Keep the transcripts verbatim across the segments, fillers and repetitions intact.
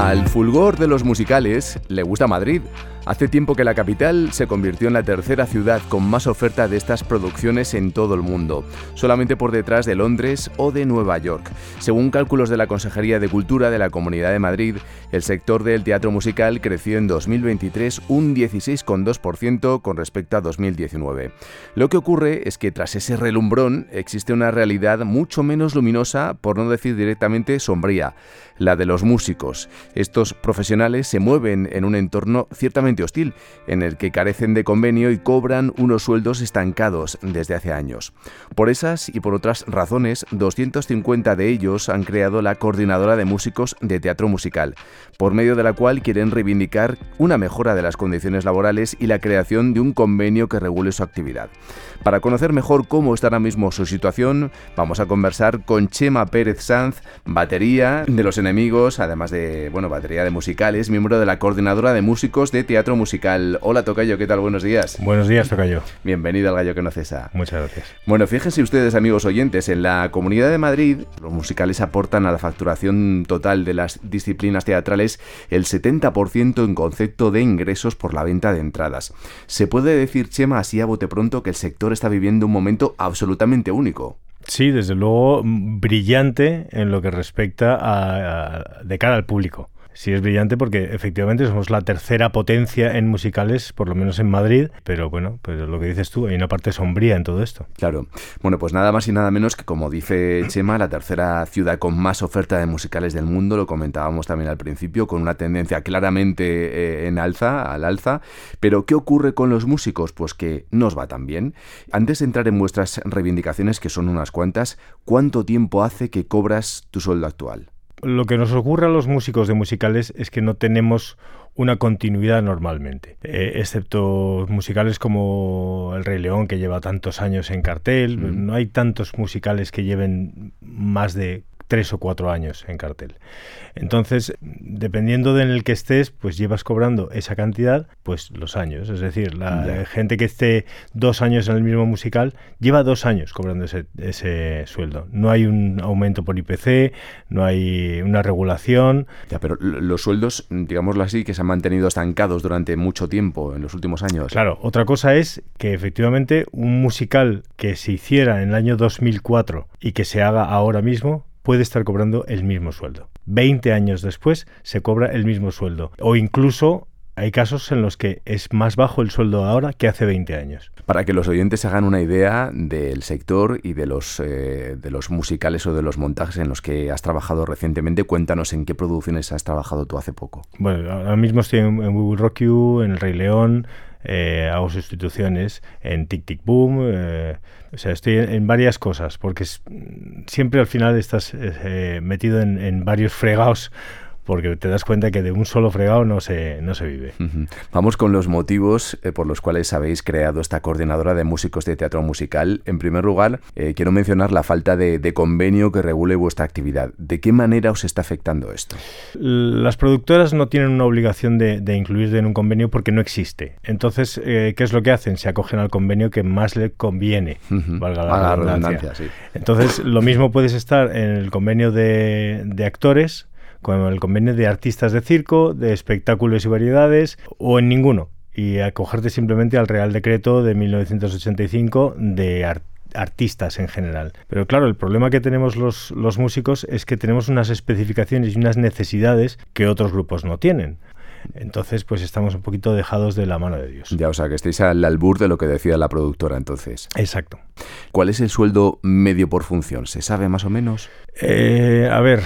Al fulgor de los musicales le gusta Madrid. Hace tiempo que la capital se convirtió en la tercera ciudad con más oferta de estas producciones en todo el mundo, solamente por detrás de Londres o de Nueva York. Según cálculos de la Consejería de Cultura de la Comunidad de Madrid, el sector del teatro musical creció en dos mil veintitrés un dieciséis coma dos por ciento con respecto a dos mil diecinueve. Lo que ocurre es que tras ese relumbrón existe una realidad mucho menos luminosa, por no decir directamente sombría, la de los músicos. Estos profesionales se mueven en un entorno ciertamente hostil, en el que carecen de convenio y cobran unos sueldos estancados desde hace años. Por esas y por otras razones, doscientos cincuenta de ellos han creado la Coordinadora de Músicos de Teatro Musical, por medio de la cual quieren reivindicar una mejora de las condiciones laborales y la creación de un convenio que regule su actividad. Para conocer mejor cómo está ahora mismo su situación, vamos a conversar con Chema Pérez Sanz, batería de Los Enemigos, además de, bueno, batería de musicales, miembro de la Coordinadora de Músicos de Teatro Musical. Hola, tocayo, ¿qué tal? Buenos días. Buenos días, tocayo. Bienvenido al Gallo que no cesa. Muchas gracias. Bueno, fíjense ustedes, amigos oyentes, en la Comunidad de Madrid, los musicales aportan a la facturación total de las disciplinas teatrales el setenta por ciento en concepto de ingresos por la venta de entradas. Se puede decir, Chema, así a bote pronto, que el sector está viviendo un momento absolutamente único. Sí, desde luego brillante en lo que respecta a, a de cara al público. Sí, es brillante porque efectivamente somos la tercera potencia en musicales, por lo menos en Madrid, pero bueno, pues lo que dices tú, hay una parte sombría en todo esto. Claro. Bueno, pues nada más y nada menos que, como dice Chema, la tercera ciudad con más oferta de musicales del mundo, lo comentábamos también al principio, con una tendencia claramente eh, en alza, al alza. Pero ¿qué ocurre con los músicos? Pues que no os va tan bien. Antes de entrar en vuestras reivindicaciones, que son unas cuantas, ¿cuánto tiempo hace que cobras tu sueldo actual? Lo que nos ocurre a los músicos de musicales es que no tenemos una continuidad normalmente, eh, excepto musicales como El Rey León, que lleva tantos años en cartel. Mm. No hay tantos musicales que lleven más de tres o cuatro años en cartel. Entonces, dependiendo de en el que estés, pues llevas cobrando esa cantidad, pues los años. Es decir, la yeah. gente que esté dos años en el mismo musical lleva dos años cobrando ese, ese sueldo. No hay un aumento por I P C, no hay una regulación. Ya, pero los sueldos, digámoslo así, que se han mantenido estancados durante mucho tiempo en los últimos años. Claro, otra cosa es que efectivamente un musical que se hiciera en el año dos mil cuatro y que se haga ahora mismo puede estar cobrando el mismo sueldo. veinte años después se cobra el mismo sueldo. O incluso hay casos en los que es más bajo el sueldo ahora que hace veinte años. Para que los oyentes se hagan una idea del sector y de los, eh, de los musicales o de los montajes en los que has trabajado recientemente, cuéntanos en qué producciones has trabajado tú hace poco. Bueno, ahora mismo estoy en, en We Will Rock You, en El Rey León. Eh, hago sustituciones en Tic Tic Boom, eh, o sea, estoy en, en varias cosas, porque es, siempre al final estás eh, metido en, en varios fregados, porque te das cuenta que de un solo fregado no se, no se vive. Uh-huh. Vamos con los motivos eh, por los cuales habéis creado esta Coordinadora de Músicos de Teatro Musical. En primer lugar, eh, quiero mencionar la falta de, de convenio que regule vuestra actividad. ¿De qué manera os está afectando esto? Las productoras no tienen una obligación de, de incluirte en un convenio porque no existe. Entonces, eh, ¿qué es lo que hacen? Se acogen al convenio que más le conviene, uh-huh. valga la ah, redundancia. redundancia sí. Entonces, lo mismo puedes estar en el convenio de, de actores, con el convenio de artistas de circo, de espectáculos y variedades, o en ninguno, y acogerte simplemente al Real Decreto de mil novecientos ochenta y cinco de art- artistas en general. Pero claro, el problema que tenemos los, los músicos es que tenemos unas especificaciones y unas necesidades que otros grupos no tienen. Entonces, pues estamos un poquito dejados de la mano de Dios. Ya, o sea, que estáis al albur de lo que decía la productora, entonces. Exacto. ¿Cuál es el sueldo medio por función? ¿Se sabe más o menos? Eh, a ver,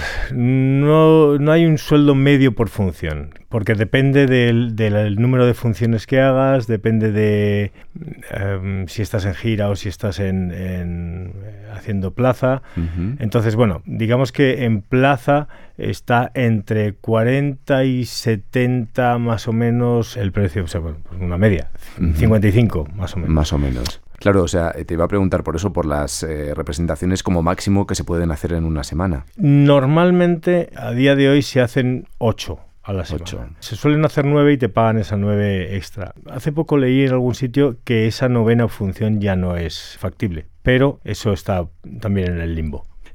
no, no hay un sueldo medio por función, porque depende del, del número de funciones que hagas, depende de eh, si estás en gira o si estás en, en haciendo plaza. Uh-huh. Entonces, bueno, digamos que en plaza está entre cuarenta y setenta más o menos el precio, o sea, bueno, pues una media, uh-huh. cincuenta y cinco más o menos. Más o menos. Claro, o sea, te iba a preguntar por eso, por las eh, representaciones como máximo que se pueden hacer en una semana. Normalmente, a día de hoy, se hacen ocho a la semana. Ocho. Se suelen hacer nueve y te pagan esa nueve extra. Hace poco leí en algún sitio que esa novena función ya no es factible, pero eso está también en el limbo.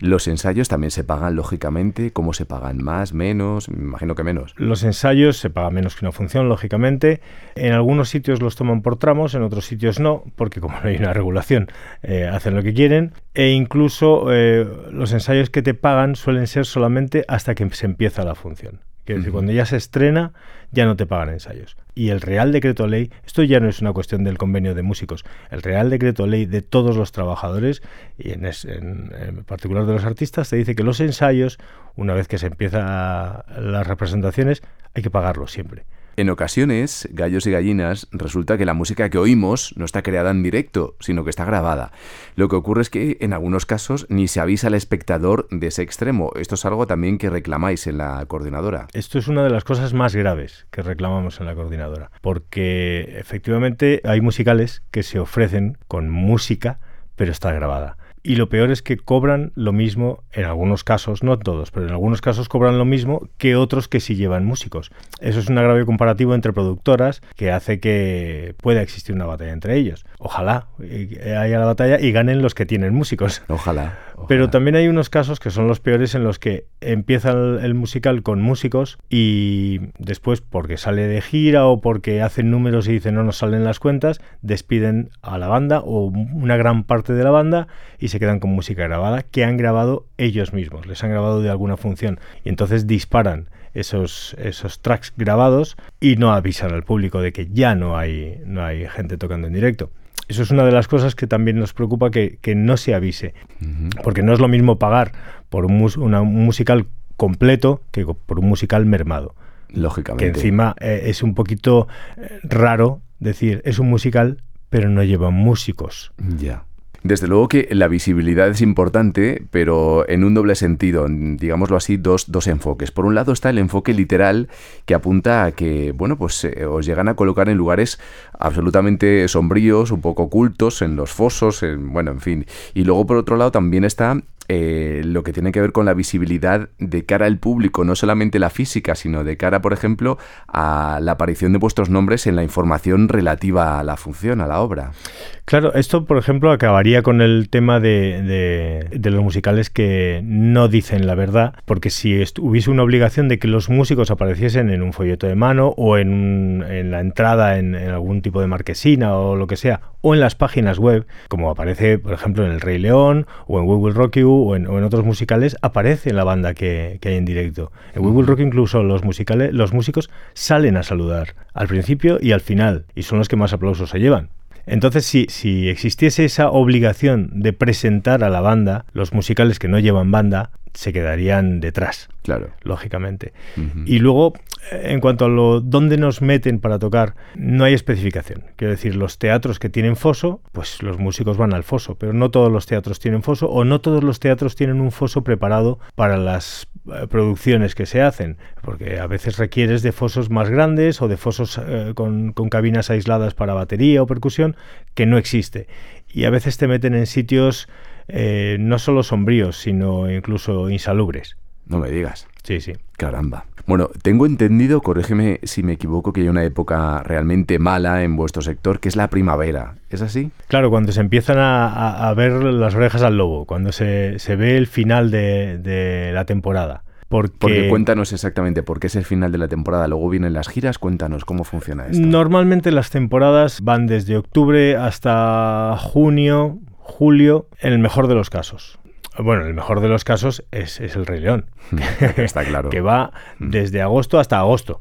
Los ensayos también se pagan, lógicamente. ¿Cómo se pagan? ¿Más, menos? Me imagino que menos. Los ensayos se pagan menos que una función, lógicamente. En algunos sitios los toman por tramos, en otros sitios no, porque como no hay una regulación, eh, hacen lo que quieren. E incluso eh, los ensayos que te pagan suelen ser solamente hasta que se empieza la función. Quiere decir, uh-huh. cuando ya se estrena, ya no te pagan ensayos. Y el Real Decreto Ley, esto ya no es una cuestión del convenio de músicos, el Real Decreto Ley de todos los trabajadores, y en, es, en, en particular de los artistas, te dice que los ensayos, una vez que se empiezan las representaciones, hay que pagarlos siempre. En ocasiones, gallos y gallinas, resulta que la música que oímos no está creada en directo, sino que está grabada. Lo que ocurre es que, en algunos casos, ni se avisa al espectador de ese extremo. Esto es algo también que reclamáis en la coordinadora. Esto es una de las cosas más graves que reclamamos en la coordinadora, porque efectivamente hay musicales que se ofrecen con música, pero está grabada. Y lo peor es que cobran lo mismo, en algunos casos, no todos, pero en algunos casos cobran lo mismo que otros que sí llevan músicos. Eso es un agravio comparativo entre productoras que hace que pueda existir una batalla entre ellos. Ojalá haya la batalla y ganen los que tienen músicos. Ojalá. Ojalá. Pero también hay unos casos que son los peores en los que empieza el, el musical con músicos y después, porque sale de gira o porque hacen números y dicen no nos salen las cuentas, despiden a la banda o una gran parte de la banda y se quedan con música grabada que han grabado ellos mismos, les han grabado de alguna función y entonces disparan esos, esos tracks grabados y no avisan al público de que ya no hay, no hay gente tocando en directo. Eso es una de las cosas que también nos preocupa, que, que no se avise, uh-huh. porque no es lo mismo pagar por un, mus- una, un musical completo que por un musical mermado. Lógicamente. Que encima eh, es un poquito eh, raro decir, es un musical, pero no lleva músicos. Ya. Desde luego que la visibilidad es importante, pero en un doble sentido, digámoslo así, dos, dos enfoques. Por un lado está el enfoque literal que apunta a que, bueno, pues eh, os llegan a colocar en lugares absolutamente sombríos, un poco ocultos, en los fosos, en, bueno, en fin. Y luego por otro lado también está eh, lo que tiene que ver con la visibilidad de cara al público, no solamente la física, sino de cara, por ejemplo, a la aparición de vuestros nombres en la información relativa a la función, a la obra. Claro, esto, por ejemplo, acabaría con el tema de, de, de los musicales que no dicen la verdad, porque si est- hubiese una obligación de que los músicos apareciesen en un folleto de mano o en, un, en la entrada en, en algún tipo de marquesina o lo que sea, o en las páginas web, como aparece, por ejemplo, en El Rey León o en We Will Rock You o en, o en otros musicales, aparece la banda que, que hay en directo. En We Will Rock You incluso los, musicales, los músicos salen a saludar al principio y al final, y son los que más aplausos se llevan. Entonces, si, si existiese esa obligación de presentar a la banda, los musicales que no llevan banda se quedarían detrás, claro, lógicamente. Uh-huh. Y luego, en cuanto a lo dónde nos meten para tocar, no hay especificación. Quiero decir, los teatros que tienen foso, pues los músicos van al foso, pero no todos los teatros tienen foso o no todos los teatros tienen un foso preparado para las eh, producciones que se hacen, porque a veces requieres de fosos más grandes o de fosos eh, con, con cabinas aisladas para batería o percusión, que no existe. Y a veces te meten en sitios eh, no solo sombríos, sino incluso insalubres. No me digas. Sí, sí. Caramba. Bueno, tengo entendido, corrígeme si me equivoco, que hay una época realmente mala en vuestro sector, que es la primavera. ¿Es así? Claro, cuando se empiezan a, a, a ver las orejas al lobo, cuando se, se ve el final de, de la temporada. Porque, Porque cuéntanos exactamente por qué es el final de la temporada. Luego vienen las giras, cuéntanos cómo funciona esto. Normalmente las temporadas van desde octubre hasta junio, julio, en el mejor de los casos. Bueno, el mejor de los casos es, es El Rey León. Está claro. Que va desde agosto hasta agosto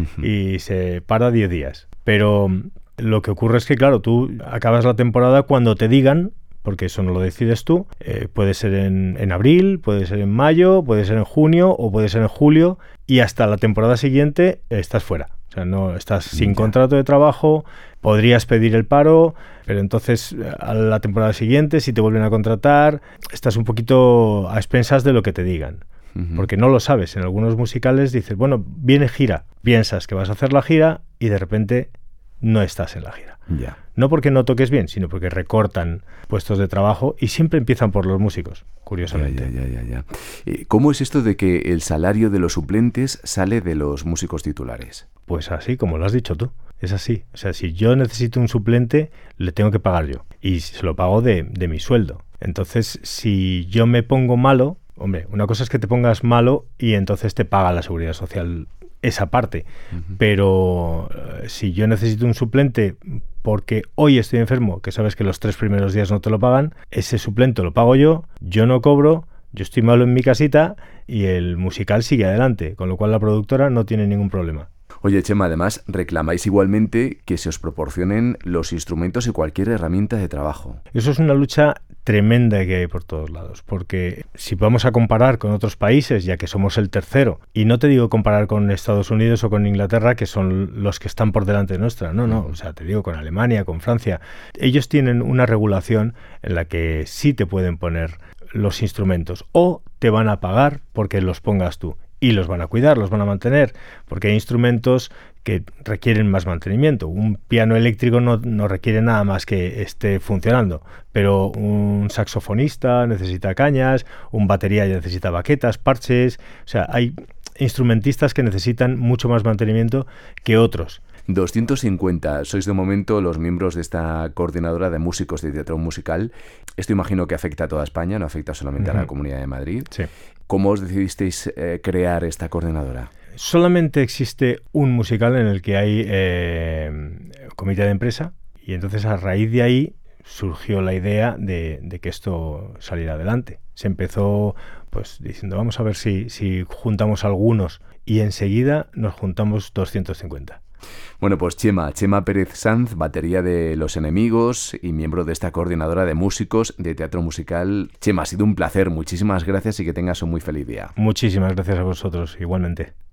y se para diez días. Pero lo que ocurre es que, claro, tú acabas la temporada cuando te digan, porque eso no lo decides tú. Eh, puede ser en, en abril, puede ser en mayo, puede ser en junio o puede ser en julio, y hasta la temporada siguiente estás fuera. O sea, no estás sin contrato de trabajo, podrías pedir el paro, pero entonces a la temporada siguiente, si te vuelven a contratar, estás un poquito a expensas de lo que te digan. Uh-huh. Porque no lo sabes. En algunos musicales dices, bueno, viene gira. Piensas que vas a hacer la gira y de repente no estás en la gira. Ya. No porque no toques bien, sino porque recortan puestos de trabajo y siempre empiezan por los músicos, curiosamente. Ya, ya, ya, ya, ya. ¿Cómo es esto de que el salario de los suplentes sale de los músicos titulares? Pues así, como lo has dicho tú. Es así. O sea, si yo necesito un suplente, le tengo que pagar yo. Y se lo pago de, de mi sueldo. Entonces, si yo me pongo malo, hombre, una cosa es que te pongas malo y entonces te paga la Seguridad Social esa parte, uh-huh. Pero uh, si yo necesito un suplente porque hoy estoy enfermo, que sabes que los tres primeros días no te lo pagan, ese suplente lo pago yo, yo no cobro, yo estoy malo en mi casita y el musical sigue adelante, con lo cual la productora no tiene ningún problema. Oye, Chema, además reclamáis igualmente que se os proporcionen los instrumentos y cualquier herramienta de trabajo. Eso es una lucha tremenda que hay por todos lados, porque si vamos a comparar con otros países, ya que somos el tercero, y no te digo comparar con Estados Unidos o con Inglaterra, que son los que están por delante nuestra, no, no, o sea, te digo con Alemania, con Francia, ellos tienen una regulación en la que sí te pueden poner los instrumentos o te van a pagar porque los pongas tú. Y los van a cuidar, los van a mantener, porque hay instrumentos que requieren más mantenimiento. Un piano eléctrico no, no requiere nada más que esté funcionando, pero un saxofonista necesita cañas, un batería necesita baquetas, parches, o sea, hay instrumentistas que necesitan mucho más mantenimiento que otros. doscientos cincuenta sois de momento los miembros de esta coordinadora de músicos de teatro musical. Esto imagino que afecta a toda España, no afecta solamente uh-huh. a la Comunidad de Madrid. Sí. ¿Cómo os decidisteis eh, crear esta coordinadora? Solamente existe un musical en el que hay eh, comité de empresa y entonces a raíz de ahí surgió la idea de, de que esto saliera adelante. Se empezó pues diciendo vamos a ver si, si juntamos algunos y enseguida nos juntamos doscientos cincuenta. Bueno, pues Chema, Chema Pérez Sanz, batería de Los Enemigos y miembro de esta coordinadora de músicos de teatro musical. Chema, ha sido un placer, muchísimas gracias y que tengas un muy feliz día. Muchísimas gracias a vosotros, igualmente.